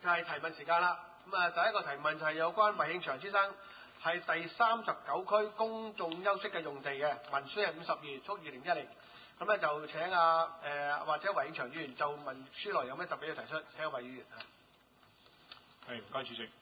就係提問時間啦。咁啊，第一個提問就係有關衛慶祥先生係第39區公眾休息嘅用地嘅，文書係52/2010。咁咧就請或者衛慶祥議員就文書內有咩特別要提出？請衛議員啊。 係，唔該主席。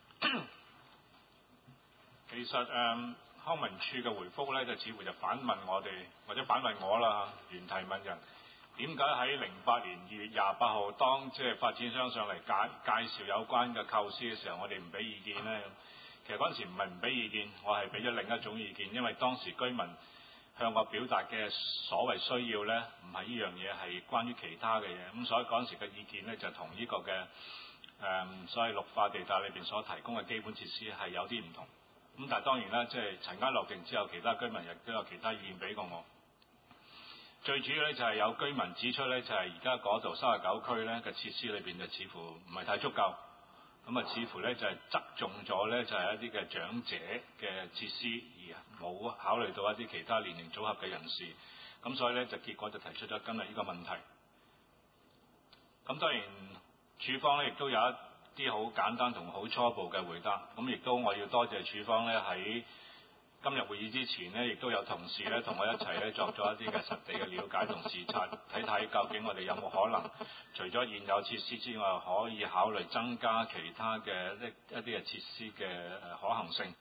其實康文署嘅回覆咧，就似乎就反問我哋，或者反問我啦，原提問人點解喺08年2月28號當即係發展商上嚟介紹有關嘅構思嘅時候，我哋唔俾意見咧？其實嗰陣時唔係唔俾意見，我係俾咗另一種意見，因為當時居民向我表達嘅所謂需要咧，唔係呢樣嘢，係關於其他嘅嘢。咁所以嗰陣時嘅意見咧，就同呢個嘅所謂綠化地帶裏邊所提供嘅基本設施係有啲唔同。咁但係當然啦，即係塵埃落定之後，其他居民亦都有其他意見俾過我。最主要咧就係有居民指出咧，就係而家嗰度39區咧嘅設施裏邊就似乎唔係太足夠。咁啊，似乎咧就係側重咗咧就係一啲嘅長者嘅設施，而冇考慮到一啲其他年齡組合嘅人士。咁所以咧就結果就提出咗今日呢個問題。咁當然署方咧亦都有一啲好簡單同好初步嘅回答。咁亦都我要多謝署方咧喺今日會議之前呢，亦都有同事咧同我一齊咧作咗一啲嘅實地嘅了解同視察，睇睇究竟我哋有冇可能除咗現有設施之外，可以考慮增加其他嘅一啲嘅設施嘅可行性。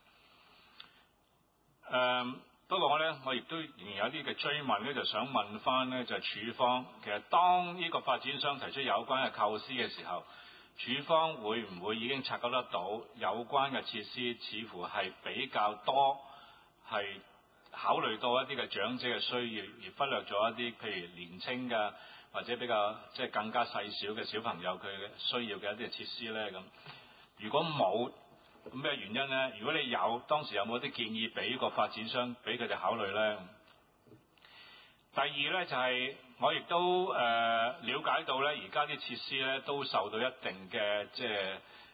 不過我亦都仍然有啲嘅追問咧，就想問翻咧就係署方，其實當呢個發展商提出有關嘅構思嘅時候，署方會唔會已經察覺得到有關嘅設施似乎係比較多係考慮到一啲嘅長者嘅需要，而忽略咗一啲譬如年青嘅或者比較即係更加細小嘅小朋友佢嘅需要嘅一啲嘅設施咧？咁如果冇，咁咩原因咧？如果你有，當時有冇啲建議俾個發展商俾佢哋考慮咧？第二咧就係我亦都了解到咧，而家啲設施咧都受到一定嘅即係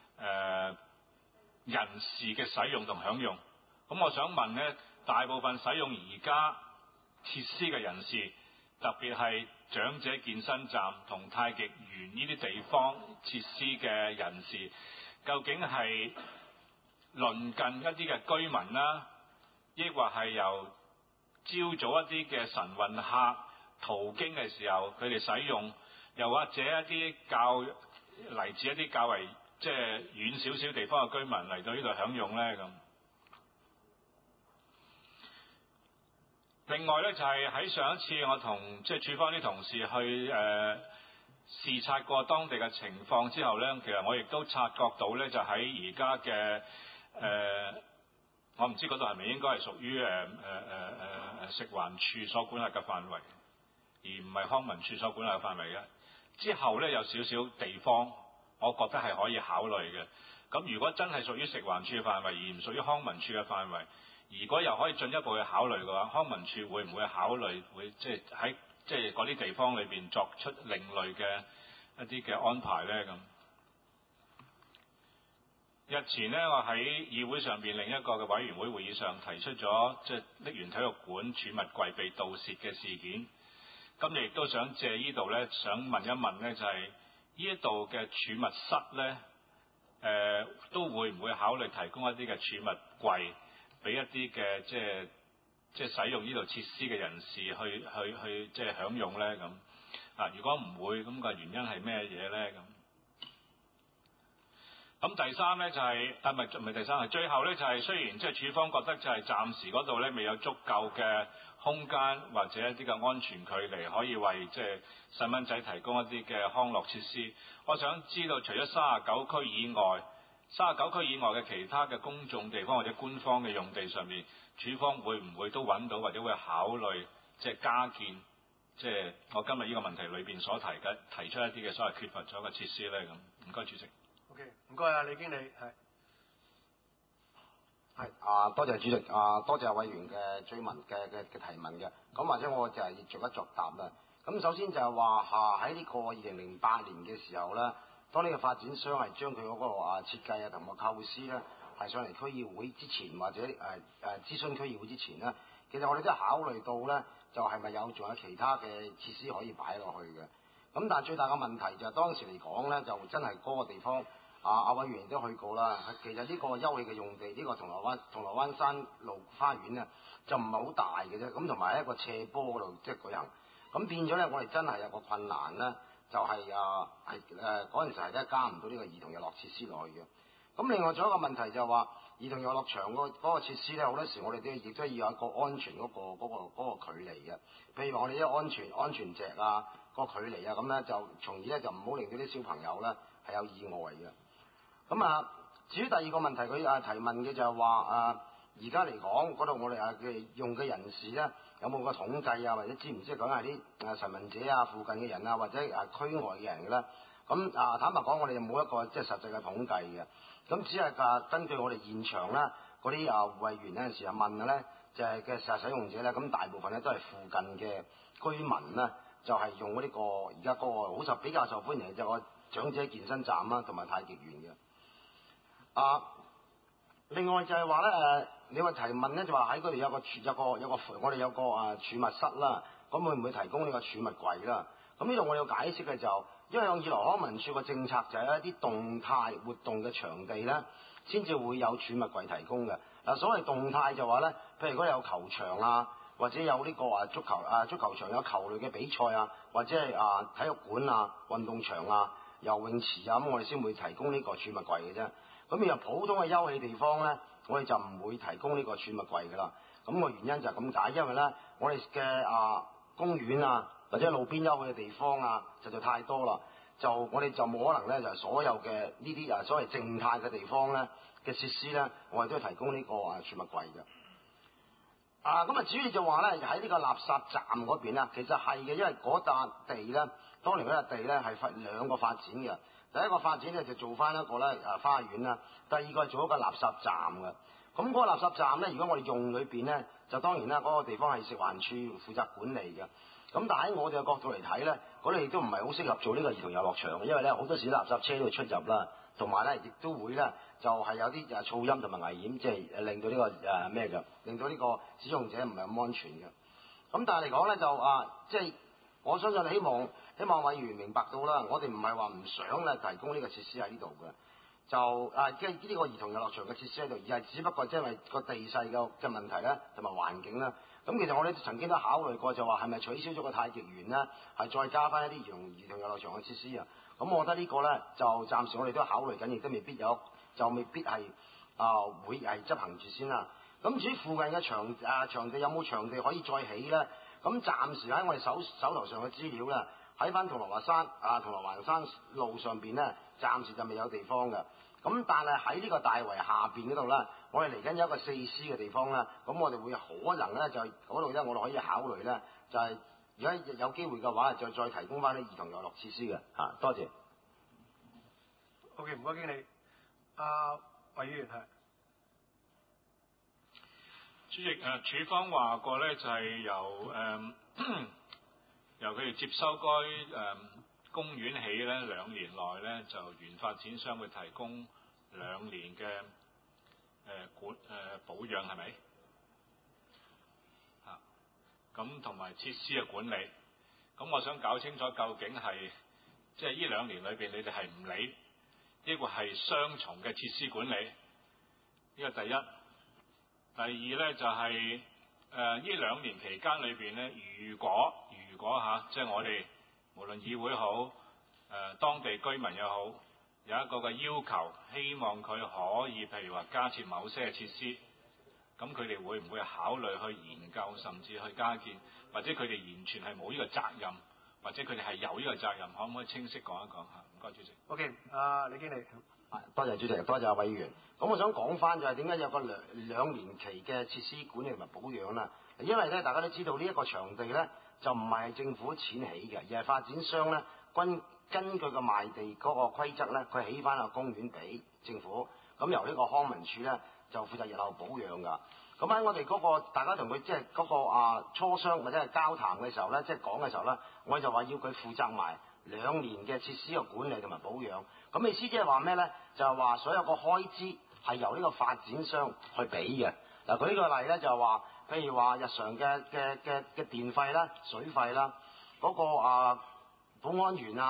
人士嘅使用同享用。咁我想問咧，大部分使用而家設施嘅人士，特別係長者健身站同太極園呢啲地方設施嘅人士，究竟係鄰近一啲嘅居民啦，抑或係由朝早一啲嘅晨運客途經嘅時候佢哋使用，又或者一啲嚟自一啲較為即係遠少少地方嘅居民嚟到呢度享用咧咁？另外咧就係喺上一次我同即係署方啲同事去視察過當地嘅情況之後咧，其實我亦都察覺到咧，就喺而家嘅我唔知嗰度係咪應該係屬於食環署所管轄嘅範圍，而唔係康文署所管轄嘅範圍嘅。之後咧有少少地方，我覺得係可以考慮嘅。咁如果真係屬於食環署嘅範圍，而唔屬於康文署嘅範圍，如果又可以進一步去考慮嘅話，康文署會唔會考慮會即係喺即係嗰啲地方裏邊作出另類嘅一啲嘅安排咧？咁日前呢，我喺議會上邊另一個嘅委員會會議上提出咗即係瀝源體育館儲物櫃被盜竊嘅事件。今日亦都想借呢度咧，想問一問咧，就係呢一度嘅儲物室咧，都會唔會考慮提供一啲嘅儲物櫃俾一啲嘅即係使用呢度設施嘅人士去即係享用咧？咁啊，如果唔會，咁個原因係咩嘢咧？咁第三咧就係唔係第三，係最後咧就係雖然即係署方覺得就係暫時嗰度咧未有足夠嘅空間或者一啲嘅安全距離，可以為即係細蚊仔提供一啲嘅康樂設施。我想知道除咗39區以外，39區以外嘅其他嘅公眾地方或者官方嘅用地上面，署方會唔會都揾到或者會考慮即係加建即係我今日呢個問題裏邊所提出一啲嘅所謂缺乏咗嘅設施咧？咁唔該主席。 OK， 唔該啊，李經理多謝主席多謝委員嘅追問嘅提問嘅。咁或者我就係逐一作答啦。咁首先就係話喺呢個2008年嘅時候咧，當呢個發展商係將佢嗰個設計同埋構思咧係上嚟區議會之前，或者諮詢區議會之前咧，其實我哋都考慮到咧，就係咪仲有其他嘅設施可以擺落去嘅。咁但係最大嘅問題就係當時嚟講咧，就真係嗰個地方阿委員都去過啦。其實呢個休憩嘅用地，呢、個銅鑼灣山路花園咧，就唔係好大嘅啫。咁同埋喺一個斜坡嗰度即係舉行，咁變咗咧，我哋真係有個困難咧，就係嗰陣時係咧加唔到呢個兒童遊樂設施落去嘅。咁另外仲有一個問題就係話，兒童遊樂場嗰個設施咧，好多時我哋亦都要有一個安全嗰個距離嘅。譬如話我哋一個安全席啊，個距離啊，咁咧就從而咧就唔好令到啲小朋友咧係有意外嘅。咁至於第二個問題，佢提問嘅就係話而家嚟講嗰度我哋嘅用嘅人士咧，有冇個統計啊，或者知唔知講係啲晨運者啊、附近嘅人啊，或者區外嘅人嘅咧？咁坦白講，我哋就冇一個即係實際嘅統計嘅。咁只係根據我哋現場咧嗰啲護衛員有陣時問嘅咧，就係嘅實使用者咧，咁大部分咧都係附近嘅居民咧，就係用嗰呢個而家嗰個比較受歡迎嘅就係個長者健身站啦，同埋太極園嘅。另外就係話咧你話提問咧就話喺嗰度有個我哋有個儲物室啦，咁會唔會提供呢個儲物櫃啦？咁呢度我要解釋嘅就，因為按二來康文署嘅政策就係一啲動態活動嘅場地咧，先至會有儲物櫃提供嘅。所謂動態就話咧，譬如如果有球場啊，或者有呢個足球場有球類嘅比賽啊，或者係體育館啊、運動場啊、游泳池啊，咁我哋先會提供呢個儲物櫃嘅啫。咁然後普通嘅休憩地方咧，我哋就唔會提供呢個儲物櫃噶啦。咁個原因就係咁解，因為咧我哋嘅公園啊或者路邊休憩嘅地方啊，實在太多啦。就我哋就冇可能咧，就係所有嘅呢啲所謂靜態嘅地方咧嘅設施咧，我哋都係提供呢個儲物櫃嘅。咁至於就話咧喺呢個垃圾站嗰邊咧，其實係嘅，因為嗰笪地咧，當年嗰笪地咧係分兩個發展嘅。第一個發展咧就做翻一個咧花園啦，第二個係做一個垃圾站嘅。咁嗰個垃圾站咧，如果我哋用裏邊咧，就當然啦，嗰個地方係食環署負責管理嘅。咁但喺我哋嘅角度嚟睇咧，嗰度亦都唔係好適合做呢個兒童遊樂場嘅，因為咧好多時垃圾車都會出入啦，同埋咧亦都會咧就係有啲噪音同埋危險，即係令到呢個令到呢個使用者唔係咁安全嘅。咁但係嚟講咧就即係我相信希望委員明白到啦，我哋唔係話唔想咧提供呢個設施喺呢度嘅，就即係呢個兒童遊樂場嘅設施喺度，而係只不過即係因為個地勢嘅問題咧，同埋環境啦。咁其實我哋曾經都考慮過，就話係咪取消咗個太極園咧，係再加翻一啲兒童遊樂場嘅設施啊？咁我覺得呢個咧就暫時我哋都考慮緊，亦都未必係會係執行住先啦。咁至於附近嘅場地有冇場地可以再起咧？咁暫時喺我哋手頭上嘅資料咧，喺翻銅鑼灣山路上邊咧，暫時就未有地方嘅。咁但係喺呢個大圍下邊嗰度咧，我哋嚟緊有一個4C嘅地方咧，咁我哋會可能咧就嗰度咧，我哋可以考慮咧，就係如果有機會嘅話，就再提供翻啲兒童遊樂設施嘅嚇。多謝。 OK， 唔該經理。委員係。 主席署方話過咧，就係由佢哋接收該公園起咧2年內咧，就原發展商會提供2年嘅保養係咪？咁同埋設施嘅管理。咁我想搞清楚究竟係即係呢2年裏邊你哋係唔理，抑或係雙重嘅設施管理？呢個第一。第二咧就係呢2年期間裏邊咧，如果即係我哋無論議會好當地居民又好，有一個嘅要求，希望佢可以譬如話加設某些嘅設施，咁佢哋會唔會考慮去研究，甚至去加建，或者佢哋完全係冇呢個責任，或者佢哋係有呢個責任，可唔可以清晰講一講嚇？唔該，主席。 OK，李經理。 多謝主席，多謝委員。咁我想講翻就係點解有個兩年期嘅設施管理同埋保養啦？因為咧大家都知道呢一個場地咧就唔係政府錢起嘅，而係發展商咧根據個賣地嗰個規則咧，佢起翻個公園俾政府，咁由呢個康文署咧就負責日後保養㗎。咁喺我哋嗰個大家同佢即係嗰個磋商或者係交談嘅時候咧，即係講嘅時候咧，我就話要佢負責埋2年嘅設施嘅管理同埋保養。咁意思即係話咩咧？就係話所有個開支係由呢個發展商去俾嘅。嗱，舉個例咧，就係話，譬如話日常嘅電費啦、水費啦，嗰個保安員啊、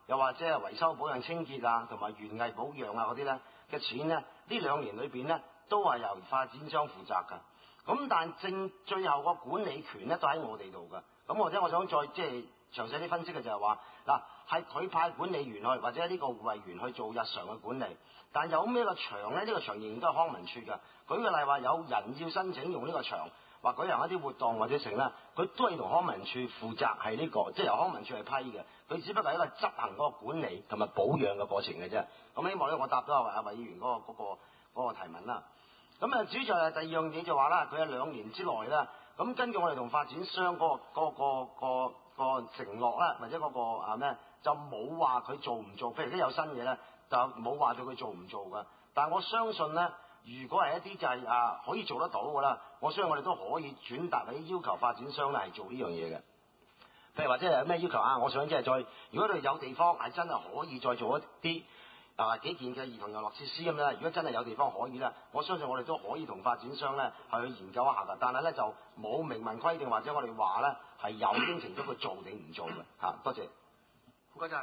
又或者係維修保養清潔啊，同埋園藝保養啊嗰啲咧嘅錢咧，呢2年裏邊咧都係由發展商負責㗎。咁但最後個管理權咧都喺我哋度㗎。咁或者我想再即係詳細啲分析嘅就係話嗱，係佢派管理員去或者呢個護衞員去做日常嘅管理，但有咩個場咧？呢個場仍然都係康文署㗎。舉個例話，有人要申請用呢個場，或舉行一啲活動或者成啦，佢都係同康文署負責係呢個，即係由康文署係批嘅。佢只不過係一個執行嗰個管理同埋保養嘅過程嘅啫。咁希望咧，我答到阿委員嗰個提問啦。咁主要就係第二樣嘢就話啦，佢喺2年之內啦，咁根據我哋同發展商嗰個承諾啦，或者嗰個咩，就冇話佢做唔做。譬如而家有新嘢咧，就冇話到佢做唔做㗎。但係我相信咧，如果係一啲就係可以做得到㗎啦，我相信我哋都可以轉達啲要求發展商咧係做呢樣嘢嘅。譬如或者有咩要求啊？我想即係再，如果你有地方係真係可以再做一啲幾件嘅兒童遊樂設施咁咧，如果真係有地方可以咧，我相信我哋都可以同發展商咧係去研究一下㗎。但係咧就冇明文規定或者我哋話咧係有應承咗佢做定唔做嘅嚇。多謝。 唔該晒。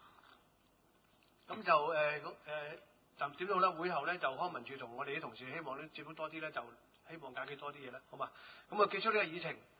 咁就就點到咧？會後咧就康文署同我哋啲同事希望咧接觸多啲咧，就希望解決多啲嘢啦，好嘛？咁啊結束呢個議程。